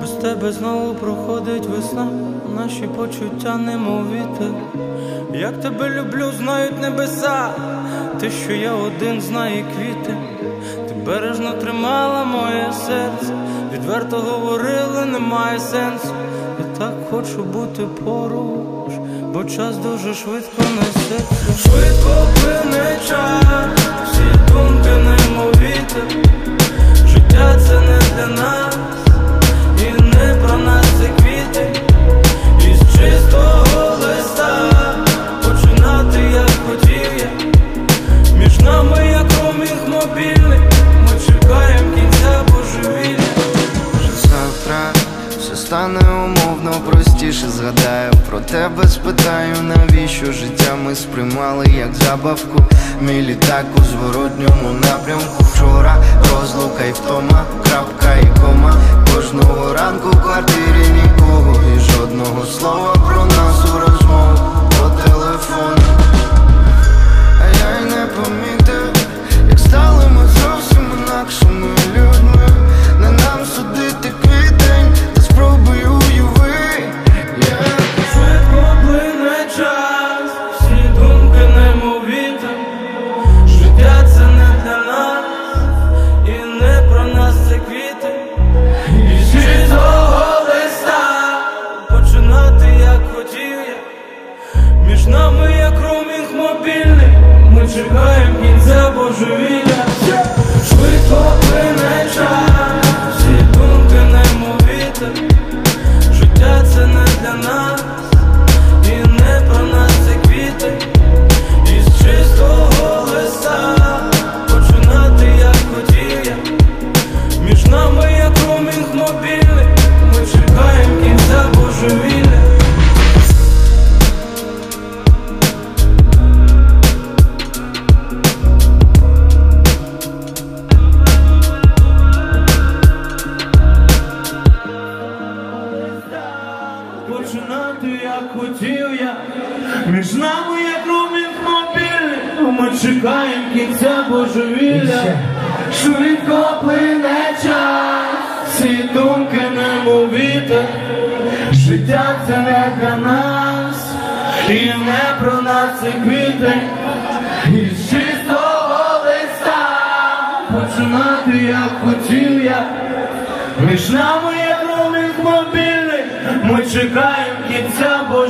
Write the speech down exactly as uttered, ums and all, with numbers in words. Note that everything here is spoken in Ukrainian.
Без тебе знову проходить весна, наші почуття немов вітер. Як тебе люблю, знають небеса, те, що я один знає квіти. Ти бережно тримала моє серце, відверто говорила, немає сенсу. Я так хочу бути поруч, бо час дуже швидко несеться. Швидко плине час, всі думки немов вітер. Життя це не для нас, і не про нас це квіти. Із чистого листа починати як хотів я. Між нами як роумінг мобільний, ми чекаємо кінця божевілля. Вже завтра все стане умовно простіше. Згадаю про тебе, спитаю, навіщо життя ми сприймали як забавку. Мій літак у зворотньому напрямку. Вчора розлука й втома, крапка і кома. Кожного ранку в квартирі нікого, і жодного слова про нас у розмову по телефону. А я й не помітив, як стали ми зовсім інакшими людьми. Не нам судити квітень, та спробуй уяви. yeah. Швидко плине час, всі думки немов вітер. Життя це не для нас, і не про нас це квіти. Із чистого листа починати як хотів я. Між нами як роумінг мобільний, ми чекаємо кінця божевілля. Швидко плине час, всі думки немов вітер. Життя це не для нас, і не про нас це квіти. Із чистого листа починати як хотів я. Між нами як роумінг мобільний, ми чекаємо кінця божевілля. Починати як хотів я. Між нами як роумінг мобільний, ми чекаємо кінця божевілля. Швидко плине час, всі думки немов вітер. Життя це не для нас, і не про нас це квіти. Із чистого листа починати як хотів я. Між нами як роумінг мобільний, ми чекаємо кінця божевілля.